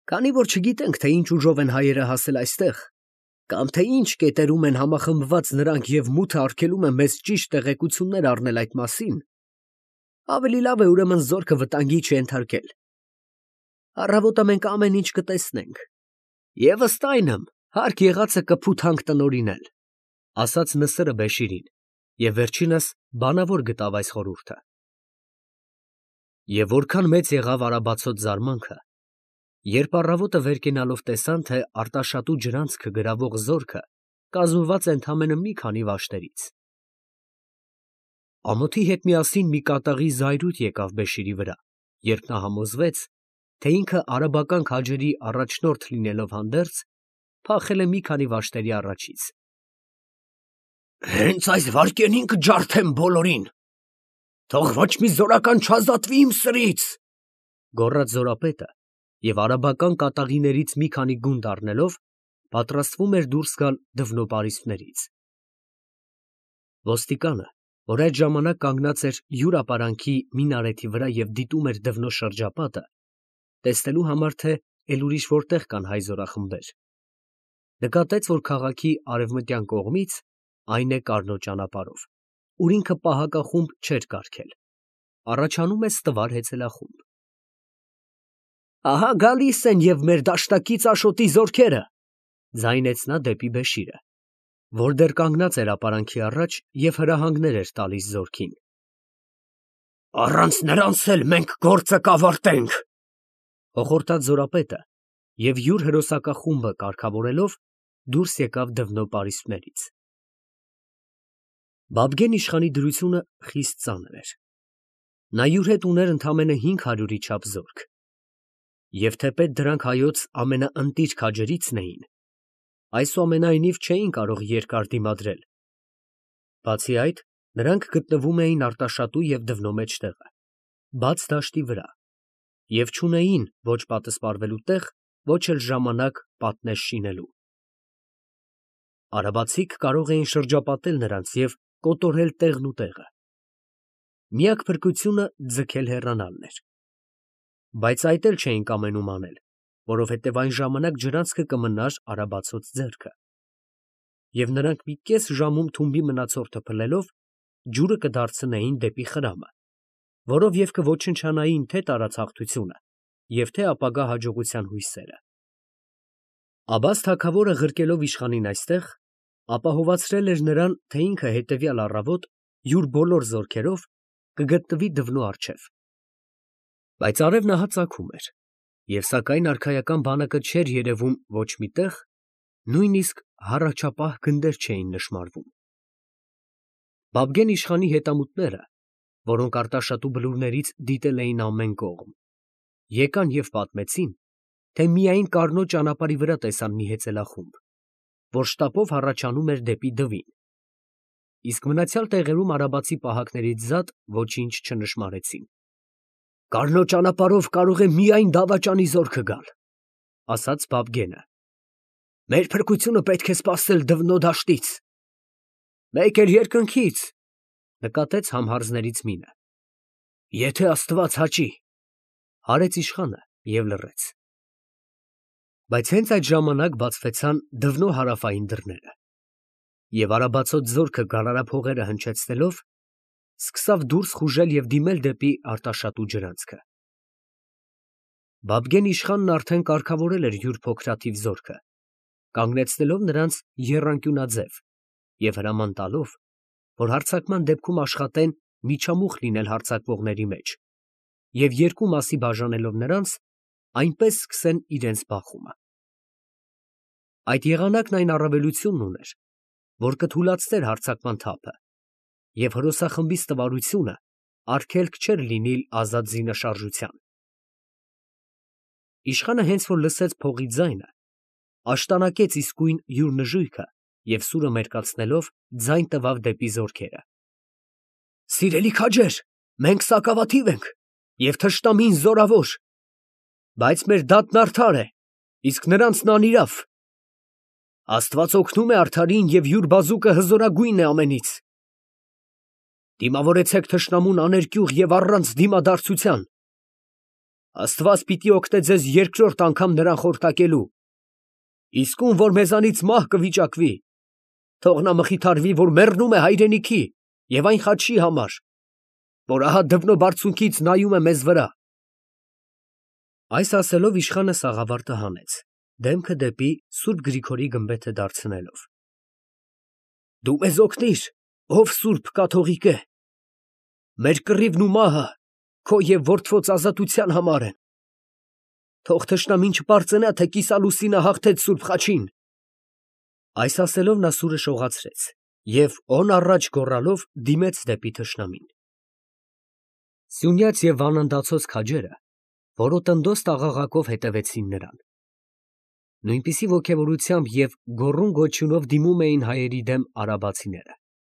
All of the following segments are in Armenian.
Քանի որ չգիտենք, թե ինչ ուժով են հայերը հասել այստեղ, կամ թե ինչ կետերում են համախմբված նրանք և մութը արգելում է մեզ ճիշտ տեղեկություններ առնել այդ մասին, ավելի լավ է ուրեմն զորքը վտանգի չենթարկել։ Առավոտը մենք ամեն ինչ կտեսնենք, և ըստ այնմ հարկ եղածը կփութանք տնօրինել, ասաց Նսրը Բեշիրին, և վերջինս բանավոր գտավ այս խորհուրդը։ Եվ որքան մեծ եղավ արաբացոց զարմանքը, երբ առավոտը վեր կենալով տեսան, թե Արտաշատու ջրանցքը գրավող զորքը կազմված է ընդամենը մի քանի վաշտերից։ Ամոթի հետ միասին մի կատաղի զայրույթ եկավ Բեշիրի վրա, երբ նա համոզվեց, թե ինքը արաբական քաջերի առաջնորդ լինելով հանդերձ, փախել է մի քանի վաշտերի առաջից։ «Հենց այս վայրկյանին կջարդեմ բոլորին, թող ոչ մի զորական չազատվի իմ սրից», գոռաց զորապետը, և արաբական կատաղիներից մի քանի գունդ առնելով, պատրաստվում էր դուրս գալ դվնոպարիսպներից։ Ոստիկանը, որ այդ ժամանակ կանգնած էր յուր ապարանքի մինարեթի վրա և դիտում էր դվնո շրջապատը, տեսնելու համար, թե էլ ուրիշ որտեղ կան հայ զորախմբեր, նկատեց, որ քաղաքի արևմտյան կողմից, այն է Կառնո ճանապարհով, ուր ինքը պահակախումբ չէր կարգել, առաջանում է ստվար հեծելախումբ։ «Ահա գալիս են և մեր դաշտակից Աշոտի զորքերը», ձայնեց նա դեպի Բեշիրը, որ դեռ կանգնած էր ապարանքի առաջ և հրահանգներ էր տալիս զորքին։ «Առանց նրանց էլ մենք գործը կավարտենք», հոխորտաց զորապետը և յուր հրոսակախումբը կարգավորելով դուրս եկավ դվնոպարիսպներից։ Բաբգեն իշխանի դրությունը խիստ ծանր էր։ Նա յուր հետ ուներ ընդամենը 500-ի չափ զորք, և թեպետ դրանք հայոց ամենաընտիր քաջերիցն էին, այսուամենայնիվ չէին կարող երկար դիմադրել։ Բացի այդ, նրանք գտնվում էին Արտաշատու և դվնո մեջտեղը, բաց դաշտի վրա, և չունեին ոչ պատսպարվելու տեղ, ոչ էլ ժամանակ պատնեշ շինելու։ Արաբացիք կարող էին շրջապատել նրանց և կոտորել տեղն ու տեղը։ Միակ փրկությունը ձգել հեռանալն էր։ Բայց այդ էլ չէին կամենում անել, որովհետև այն ժամանակ ջրանցքը կմնար արաբացոց ձեռքը, և նրանք մի կես ժամում թումբի մնացորդը փլելով ջուրը կդարձնեին դեպի խրամը, որով և կոչնչանային թե տարածախտությունը և թե ապագա հաջողության հույսերը։ Աբբաս թագավորը ղրկելով իշխանին այստեղ, ապահովացրել էր նրան, թե ինքը հետևյալ առավոտ յուր բոլոր զորքերով կգտնվի դվնո առջև։ Բայց արևն ահա ծագում էր, և սակայն արքայական բանակը չէր երևում ոչ մի տեղ, նույնիսկ հառաչապահ գնդեր չէին նշմարվում։ Բաբգեն իշխանի հետամուտները, որոնք Արտաշատու բլուրներից դիտել էին ամեն կողմ, եկան և պատմեցին, թե միայն Կառնո ճանապարհի վրա տեսան մի հեծելախումբ, որ շտապով հառաչանում էր դեպի Դվին, իսկ մնացյալ տեղերում արաբացի պահակներից զատ ոչինչ չնշմարեցին։ «Կառնո ճանապարհով կարող է միայն դավաճանի զորքը գալ», ասաց Բաբգենը։ «Մեր փրկությունը պետք է սպասել Դվնո դաշտից»։ «Մեկ էլ երկնքից», նկատեց համհարձներից մինը։ «Եթե Աստված հաճի», հարեց իշխանը և լռեց։ Բայց հենց այդ ժամանակ բացվեցան Դվնո հարավային դռները, և արաբացոց զորքը գարարափողերը հնչեցնելով, սկսավ դուրս խուժել և դիմել դեպի Արտաշատու ջրանցքը։ Բաբգեն իշխանն արդեն կարգավորել էր յուր փոքրաթիվ զորքը, կանգնեցնելով նրանց եռանկյունաձև և հրաման տալով, որ հարձակման դեպքում աշխատեն միջամուխ լինել հարձակվողների մեջ և երկու մասի բաժանելով նրանց, այնպես սկսեն իրենց բախումը։ Այդ եղանակն այն առավելությունն ուներ, որ կթուլացներ հարձակման թափը, և հրոսախմբի ստվարությունը արգելք չէր լինիլ ազատ զինաշարժության։ Իշխանը հենց որ լսեց փողի ձայնը, աշտանակեց իսկույն յուր նժույգը և սուրը մերկացնելով ձայն տվավ դեպի զորքերը։ «Սիրելի քաջեր, մենք սակավաթիվ ենք և թշնամին զորավոր, բայց մեր դատն արդար է, իսկ նրանցն անիրավ։ Աստված օգնում է արդարին և յուր բազուկը հզորագույնն է ամենից։ Դիմավորեցեք թշնամուն աներկյուղ և առանց դիմադարձության։ Աստված պիտի օգնե ձեզ երկրորդ անգամ նրան խորտակելու։ Իսկ ում որ մեզանից մահ կվիճակվի, թող նա մխիթարվի, որ մեռնում է հայրենիքի և այն խաչի համար, որ ահա դվնո բարձունքից նայում է մեզ վրա։ Այս ասելով իշխանը սաղավարտը հանեց, դեմքը դեպի Սուրբ Գրիգորի գմբեթը դարձնելով։ Դու մեզ օգնիր, ով Սուրբ կաթողիկե։ Մեր կռիվն ու մահը քո և որդվոց ազատության համար են։ Թող թշնամին չպարծենա, թե կիսալուսինը հաղթեց Սուրբ խաչին։ Այս ասելով նա սուրը շողացրեց և օն առաջ գոռալով դիմեց դեպի թշնամին։ Սյունյաց և վանանդացած քաջերը որոտնդոս տաղաղակով հետևեցին նրան։ Նույնպիսի ոգևորությամբ և գոռում գոչյունով դիմում էին հայերի դեմ արաբացիները։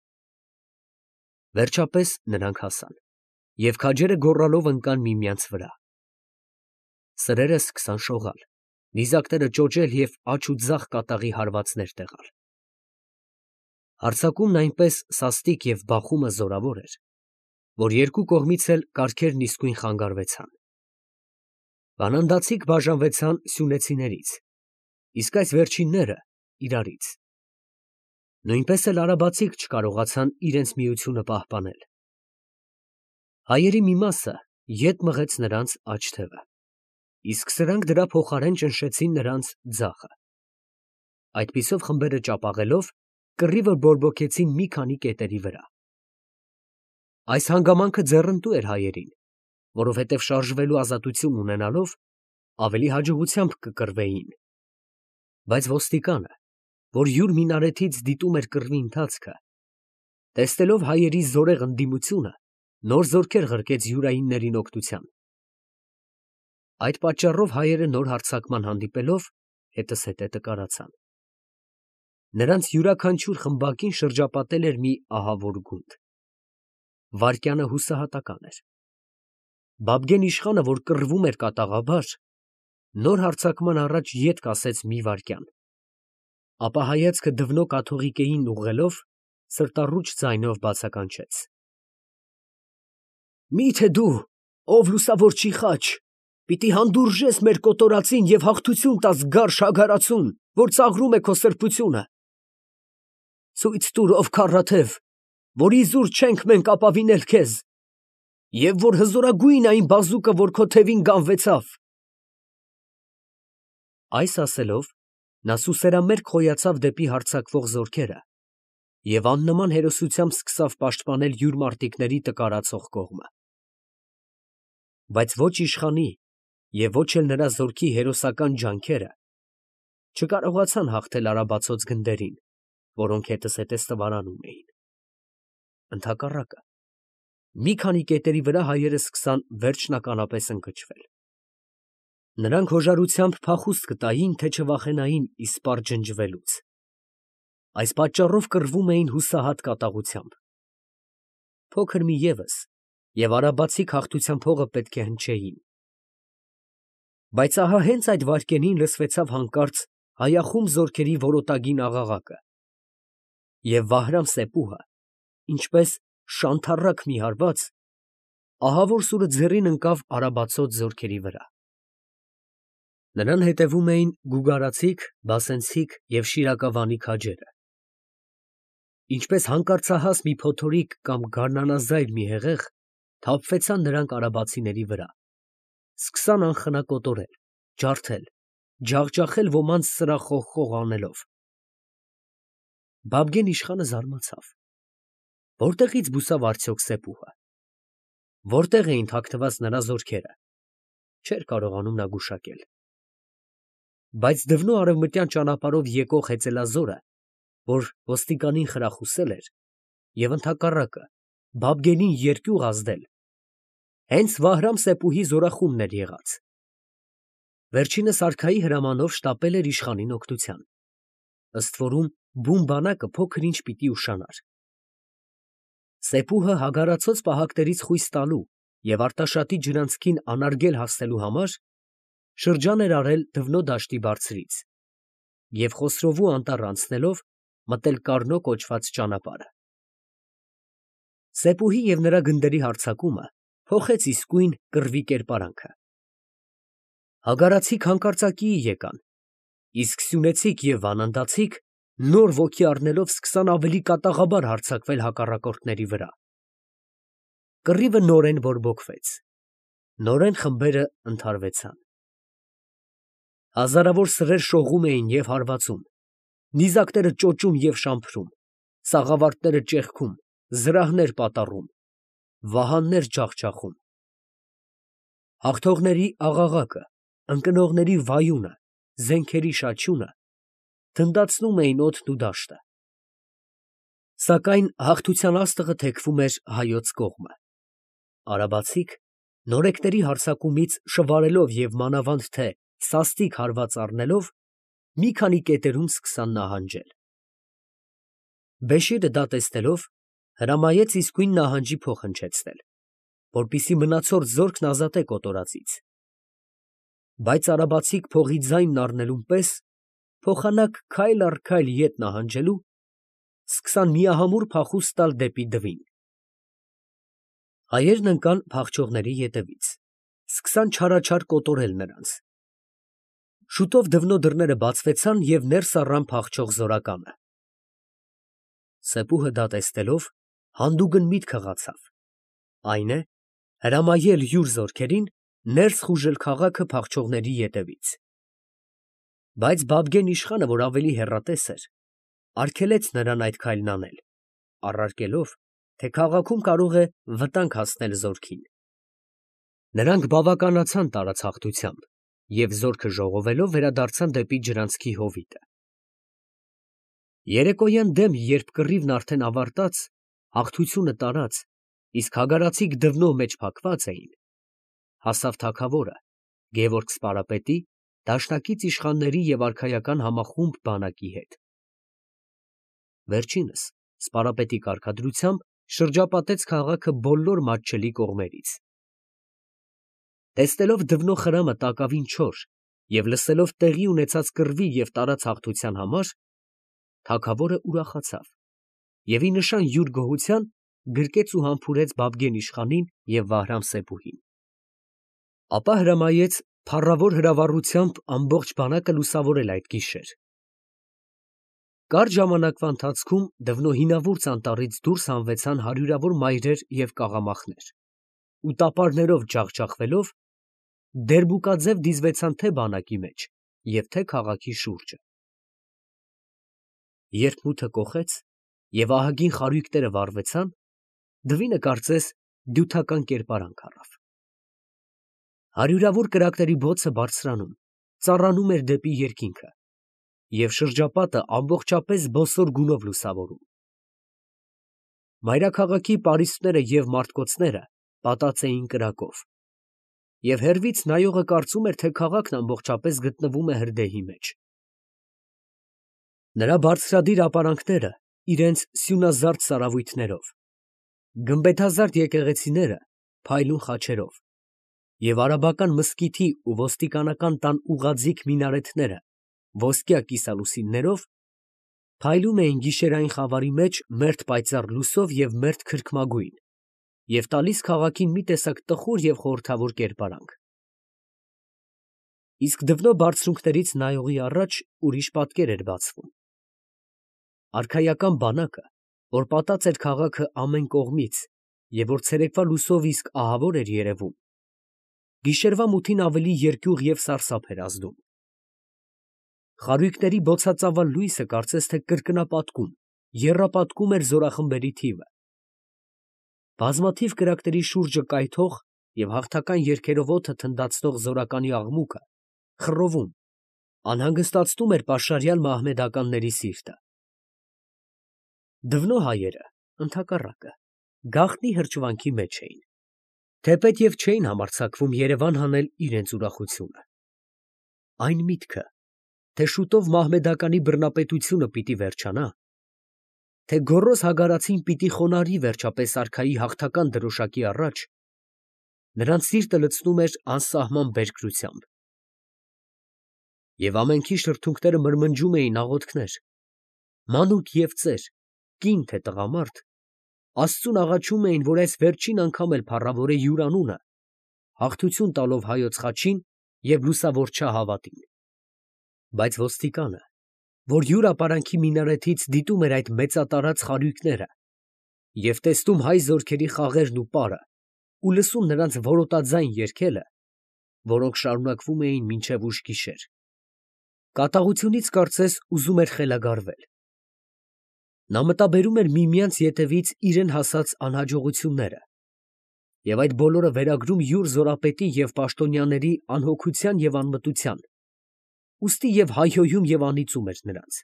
Վերջապես նրանք հասան, և քաջերը գոռալով ընկան միմյանց վրա։ Սրերը սկսան շողալ, նիզակները ճոճել և աջ ու ձախ կատաղի հարվածներ տեղալ։ Հարձակումն այնպես սաստիկ և բախումը զորավոր էր, որ երկու կողմից էլ կառքերն իսկույն խանգարվեցան։ Վանանդացիք բաժանվեցան սյունեցիներից, իսկ այս վերջինները իրարից։ Նույնպես էլ արաբացիք չկարողացան իրենց միությունը պահպանել։ Հայերի մի մասը ետ մղեց նրանց աջ թևը, իսկ սրանք դրա փոխարեն ճնշեցին նրանց ձախը։ Այդպիսով խմբերը ճապաղելով կռիվը բորբոքեցին մի քանի կետերի վրա։ Այս հանգամանքը ձեռնտու էր հայերին, որովհետև շարժվելու ազատություն ունենալով ավելի հաջողությամբ կկռվեին։ Բայց ոստիկանը, որ յուր մինարեթից դիտում էր կռվի ընթացքը, տեսնելով հայերի զորեղ ընդդիմությունը, նոր զորքեր ղրկեց յուրայիններին օգնության։ Այդ պատճառով հայերը նոր հարձակման հանդիպելով հետզհետե տկարացան։ Նրանց յուրաքանչյուր խմբակին շրջապատել էր մի ահավոր գունդ։ Վայրկյանը հուսահատական էր։ Բաբգեն իշխանը, որ կռվում էր կատաղաբար, նոր հարձակման առաջ ետ կասեց մի վայրկյան, ապա հայացքը դվնո կաթողիկեին ուղղելով սրտառուչ ձայնով բացականչեց. Մի՞թե դու, ով լուսավորչի խաչ, պիտի հանդուրժես մեր կոտորածին և հաղթություն տաս գարշ հագարացուն, որ ծաղրում է քո սրբությունը։ Ցույց տուր, ով քառաթև, որ իզուր չենք մենք ապավինել քեզ, և որ հզորագույն այն բազուկը, որ քո թևին գանվեցավ։ Այս ասելով, նա սուսերամերկ խոյացավ դեպի հարձակվող զորքերը և աննման հերոսությամբ սկսավ պաշտպանել յուր մարտիկների տկարացող կողմը։ Բայց ոչ իշխանի և ոչ էլ նրա զորքի հերոսական ջանքերը չկարողացան հաղթել արաբացոց գնդերին, որոնք հետզհետե ստվարանում էին։ Ընդհակառակը, մի քանի կետերի վրա հայերը սկսան վերջնականապես ընկճվել։ Նրանք հոժարությամբ փախուստ կտային, թե չվախենային իսպառ ջնջվելուց։ Այս պատճառով կռվում էին հուսահատ կատաղությամբ։ Փոքր մի ևս, և արաբացիք հաղթության փողը պետք է հնչեին։ Բայց ահա հենց այդ վայրկյանին լսվեցավ հանկարծ հայախում զորքերի որոտագին աղաղակը, և Վահրամ֊Սեպուհը, ինչպես շանթառակ մի հարված, ահավոր սուրը ձեռին ընկավ արաբացոց զորքերի վրա։ Նրան հետևում էին գուգարացիք, բասենցիք և շիրակավանի քաջերը։ Ինչպես հանկարծահաս մի փոթորիկ կամ գարնանազայր մի հեղեղ, թափվեցան նրանք արաբացիների վրա, սկսան անխնա կոտորել, ջարդել, ջախջախել ոմանց սրախոհ անելով։ Բաբգեն իշխանը զարմացավ. որտեղից բուսավ արդյոք Սեպուհը, որտեղ էին թաքնված նրա զորքերը, չէր կարողանում նա գուշակել։ Բայց դվնո արևմտյան ճանապարհով եկող հեծելազորը, որ ոստիկանին խրախուսել էր, և ընդհակառակը Բաբգենին երկյուղ ազդել, հենց Վահրամ֊Սեպուհի զորախումբն էր եղած։ Վերջինս արքայի հրամանով շտապել էր իշխանին օգնության։ Ըստ որում բուն բանակը փոքր ինչ պիտի ուշանար։ Սեպուհը հագարացած պահակներից խույս տալու և Արտաշատի ջրանցքին անարգել հասնելու համար շրջան էր արել Դվնո դաշտի բարձրից և Խոսրովու անտառ անցնելով մտել Կառնո կոչված ճանապարհը։ Սեպուհի և նրա գնդերի հարձակումը փոխեց իսկույն կռվի կերպարանքը։ Հագարացիք հանկարծակի եկան, իսկ սյունեցիք և վանանդացիք նոր ոգի առնելով սկսան ավելի կատաղաբար հարձակվել հակառակորդների վրա։ Կռիվը նորեն բորբոքվեց, նորեն խմբերը ընդհարվեցան։ Հազարավոր սրեր շողում էին և հարվածում, նիզակները ճոճում և շամփրում, սաղավարտները ճեղքում, զրահներ պատառում, վահաններ ջախջախում։ Հաղթողների աղաղակը, ընկնողների վայունը, զենքերի շաչյունը թնդացնում էին օդն ու դաշտը։ Սակայն հաղթության աստղը թեքվում էր հայոց կողմը։ Արաբացիք նորեկների հարձակումից շվարելով և մանավանդ թե սաստիկ հարված առնելով մի քանի կետերում սկսան նահանջել։ Բեշիրը դա տեսնելով հրամայեց իսկույն նահանջի փող հնչեցնել, որպեսզի մնացորդ զորքն ազատե կոտորածից։ Բայց արաբացիք փողի ձայնն առնելուն պես փոխանակ քայլ առ քայլ ետ նահանջելու, սկսան միահամուռ փախուստ տալ դեպի Դվին։ Հայերն ընկան փախչողների ետևից, սկսան չարաչար կոտորել նրանց։ Շուտով Դվնո դռները բացվեցան և ներս առան փախչող զորականը։ Սեպուհը դա տեսնելով հանդուգն միտք հղացավ, այն է, հրամայել յուր զորքերին ներս խուժել քաղաքը փախչողների ետևից։ Բայց Բաբգեն իշխանը, որ ավելի հեռատես էր, արգելեց նրան այդ քայլն անել, առարկելով, թե քաղաքում կարող է վտանգ հասնել զորքին։ Նրանք բավականացան տարածախտությամբ և զորքը ժողովելով վերադարձան դեպի ջրանցքի հովիտը։ Երեկոյան դեմ, երբ կռիվն արդեն ավարտած, հաղթությունը տարած, իսկ հագարացիք Դվնո մեջ փակված էին, հասավ թագավորը Գևորգ Սպարապետի, դաշնակից իշխանների և արքայական համախումբ բանակի հետ։ Վերջինս Սպարապետի կարգադրությամբ շրջապատեց քաղաքը բոլոր մատչելի կողմերից։ Տեսնելով Դվնո խրամը տակավին չոր և լսելով տեղի ունեցած կռվի և տարած հաղթության համար, թագավորը ուրախացավ և ի նշան յուր գոհության գրկեց ու համբուրեց Բաբգեն իշխանին և Վահրամ-Սեբուհին։ Ապա հրամայեց փառավոր հրավառությամբ ամբողջ բանակը լուսավորել այդ գիշեր։ Կարճ ժամանակվա ընթացքում Դվնո հինավուրց անտառից դուրս հանվեցան հարյուրավոր մայրեր և կաղամախներ ու տապարներով ջախջախվելով դերբուկաձև դիզվեցան թե բանակի մեջ և թե քաղաքի շուրջը։ Երբ մութը կոխեց և ահագին խարույկները վառվեցան, Դվինը կարծես դյութական կերպարանք առավ։ Հարյուրավոր կրակների բոցը բարձրանում, ծառանում էր դեպի երկինքը և շրջապատը ամբողջապես բոսոր գունով լուսավորում։ Մայրաքաղաքի պարիսպները և մարտկոցները պատած էին կրակով, և հեռվից նայողը կարծում էր, թե քաղաքն ամբողջապես գտնվում է հրդեհի մեջ։ Նրա բարձրադիր ապարանքները իրենց սյունազարդ սարավույթներով, գմբեթազարդ եկեղեցիները փայլուն խաչերով և արաբական մզկիթի ու ոստիկանական տան ուղղաձիգ մինարեթները ոսկյա կիսալուսիններով փայլում էին գիշերային խավարի մեջ մերթ պայծառ լույսով և մերթ քրքմագույն և տալիս քաղաքին մի տեսակ տխուր և խորհրդավոր կերպարանք։ Իսկ Դվնո բարձունքներից նայողի առաջ ուրիշ պատկեր էր բացվում։ Արքայական բանակը, որ պատած էր քաղաքը ամեն կողմից և որ ցերեկվա լուսով իսկ ահավոր էր երևում, գիշերվա մութին ավելի երկյուղ և սարսափ էր ազդում։ Խարույկների բոցածավալ լույսը կարծես թե կրկնապատկում, եռապատկում էր զորախմբերի թիվը։ Բազմաթիվ կրակների շուրջը կայթող և հաղթական երգերով օդը թնդացնող զորականի աղմուկը խռովում, անհանգստացնում էր պաշարյալ մահմեդականների սիրտը։ Դվնո հայերը, ընդհակառակը, գաղտնի հրճվանքի մեջ էին, թեպետև չէին համարձակվում երևան հանել իրենց ուրախությունը։ Այն միտքը, թե շուտով մահմեդականի բռնապետությունը պիտի վերջանա, թե գոռոզ հագարացին պիտի խոնարհի վերջապես արքայի հաղթական դրոշակի առաջ, նրանց սիրտը լցնում էր անսահման բերկրությամբ։ Եվ ամենքի շրթունքները մրմնջում էին աղոթքներ, մանուկ և ծեր, կին թե տղամարդ, Աստծուն աղաչում էին, որ այս վերջին անգամ էլ փառավորե յուր անունը, հաղթություն տալով հայոց խաչին և լուսավորչա հավատին։ Բայց ոստիկանը, որ յուր ապարանքի մինարեթից դիտում էր այդ մեծատարած խարույկները և տեսնում հայ զորքերի խաղերն ու պարը ու լսում նրանց որոտաձայն երգելը, որոնք շարունակվում էին մինչև ուշ գիշեր, կատաղությունից կարծես ուզում էր խելագարվել։ Նա մտաբերում էր միմյանց ետևից իրեն հասած անհաջողությունները և այդ բոլորը վերագրում յուր զորապետի և պաշտոնյաների անհոգության և անմտության, ուստի և հայհոյում և անիծում էր նրանց։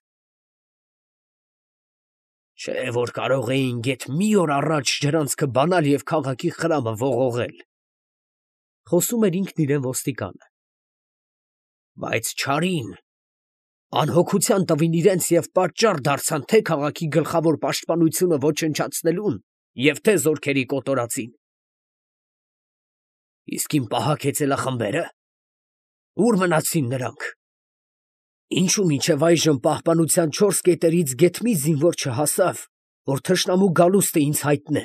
Չէ՞ որ կարող էին գեթ մի օր առաջ ջրանցքը բանալ և քաղաքի խրամը ողողել, խոսում էր ինքն իրեն ոստիկանը։ Բայց չարին, անհոգության տվին իրենց և պատճառ դարձան թե քաղաքի գլխավոր պաշտպանությունը ոչնչացնելուն և թե զորքերի կոտորածին։ Իսկ իմ պահակ հեծելախմբերը, ո՞ւր մնացին նրանք։ Ինչու մինչև այժմ պահպանության 4 կետերից գեթ մի զինվոր չհասավ, որ թշնամու գալուստը ինձ հայտնե։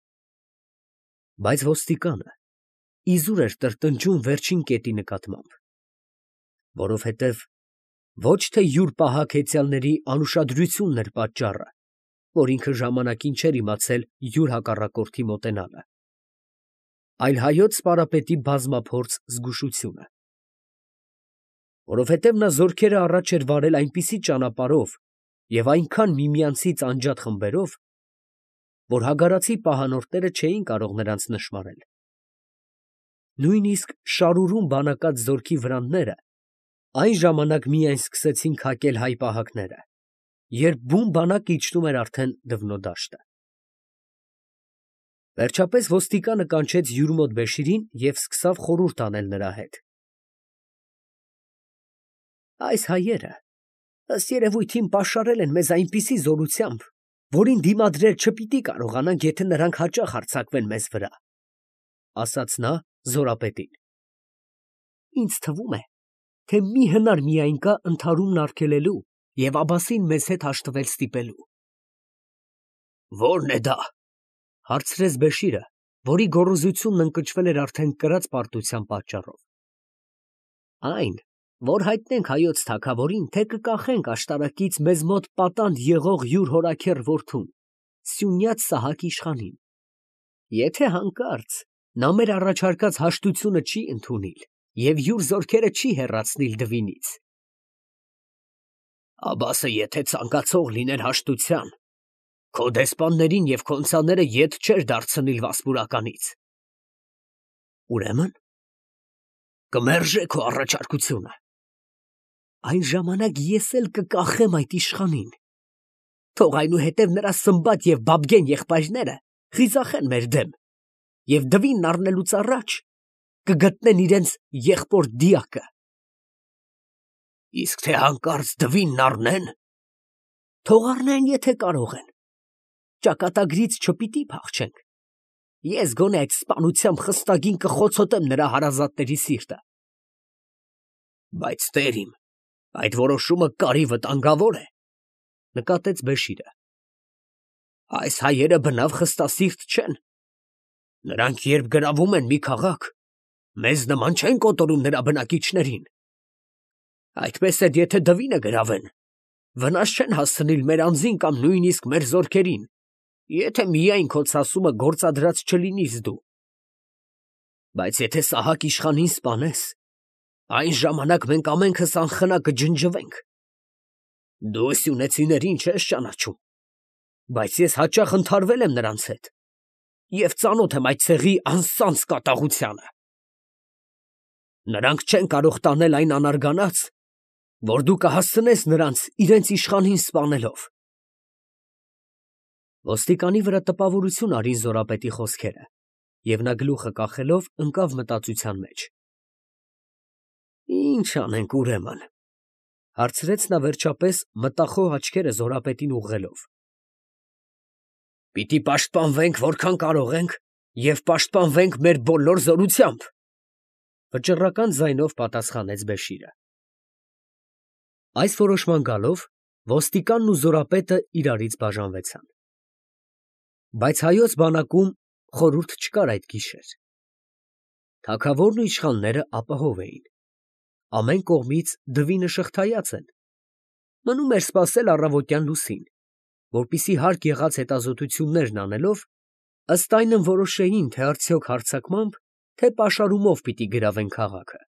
Բայց ոստիկանը իզուր էր տրտնջում վերջին կետի նկատմամբ, որովհետև ոչ թե յուր պահակ հեծյալների անուշադրությունն էր պատճառը, որ ինքը ժամանակին չէր իմացել յուր հակառակորդի մոտենալը, այլ հայոց սպարապետի բազմափորձ զգուշությունը։ Որովհետև նա զորքերը առաջ էր վարել այնպիսի ճանապարհով և այնքան միմյանցից անջատ խմբերով, որ հագարացի պահանորդները չէին կարող նրանց նշմարել։ Նույնիսկ շարուրում բանակած զորքի վրանները այն ժամանակ միայն սկսեցին քակել հայ պահակները, երբ բուն բանակը իջնում էր արդեն դվնոդաշտը։ Վերջապես ոստիկանը կանչեց յուր մոտ Բեշիրին և սկսավ խորհուրդ անել նրա հետ։ Այս հայերը, ըստ երևույթին, պաշարել են մեզ այնպիսի զորությամբ, որին դիմադրել չպիտի կարողանանք, եթե նրանք հաճախ հարձակվեն մեզ վրա, ֊ ասաց նա զորապետին։ Ինձ թվում է, թե մի հնար միայն կա ընդհարումն արգելելու և Աբբասին մեզ հետ հաշտվել ստիպելու։ Ո՞րն է դա, ֊ հարցրեց Բեշիրը, որի գոռոզությունն ընկճվել էր արդեն կրած պարտության պատճառով։ Այն, որ հայտնենք հայոց թագավորին, թե կկախենք աշտարակից մեզ մոտ պատանդ եղող յուր հորաքեռ որդուն, Սյունյաց Սահակ իշխանին, եթե հանկարծ նա մեր առաջարկած հաշտությունը չի ընդունիլ և յուր զորքերը չի հեռացնիլ Դվինից։ Աբբասը եթե ցանկացող լիներ հաշտության, քո դեսպաններին և քոնցաները ետ չէր դարձնիլ Վասպուրականից։ Ուրեմն կմերժե քո առաջարկությունը։ Այն ժամանակ ես էլ կկախեմ այդ իշխանին։ Թող այնուհետև նրա Սմբատ և Բաբգեն եղբայրները խիզախեն մեր դեմ և Դվինն առնելուց առաջ կգտնեն իրենց եղբոր դիակը։ Իսկ թե հանկարծ Դվինն առնեն։ Թող առնեն, եթե կարող են։ Ճակատագրից չպիտի փախչենք։ Ես գոնե այդ սպանությամբ խստագին կխոցոտեմ նրա հարազատների սիրտը։ Բայց տեր իմ, այդ որոշումը կարի վտանգավոր է, ֊ նկատեց Բեշիրը։ Այս հայերը բնավ խստասիրտ չեն։ Նրանք երբ գրավում են մի քաղաք, մեզ նման չեն կոտորում նրա բնակիչներին։ Այդպես էլ եթե Դվինը գրավեն, վնաս չեն հասցնիլ մեր անձին կամ նույնիսկ մեր զորքերին, եթե միայն քո ցասումը գործադրած չլինիս դու։ Բայց եթե Սահակ իշխանին սպանես, այն ժամանակ մենք ամենքս անխնա կջնջվենք։ Դու սյունեցիներին չես ճանաչում, բայց ես հաճախ ընդհարվել եմ նրանց հետ և ծանոթ եմ այդ ցեղի անսանց կատաղությանը։ Նրանք չեն կարող տանել այն անարգանաց, որ դու կհասցնես նրանց իրենց իշխանին սպանելով։ Ոստիկանի վրա տպավորություն արին զորապետի խոսքերը, և նա գլուխը կախելով ընկավ մտածության մեջ։ Ի՞նչ անենք ուրեմն, ֊ հարցրեց նա վերջապես մտախոհ աչքերը զորապետին ուղղելով։ Պիտի պաշտպանվենք որքան կարող ենք և պաշտպանվենք մեր բոլոր զորությամբ, ֊ վճռական ձայնով պատասխանեց Բեշիրը։ Այս որոշման գալով ոստիկանն ու զորապետը իրարից բաժանվեցան։ Բայց հայոց բանակում խորհուրդ չկար այդ գիշեր։ Թագավորն ու իշխանները ապահով էին։ Ամեն կողմից դվինը շղթայած են։ Մնում էր սպասել առավոտյան լուսին, որպեսզի հարկ եղած հետազոտություններն անելով, ըստ այնմ որոշեին, թե արդյոք հարձակմամբ, թե պաշարումով պիտի գրավեն քաղաքը։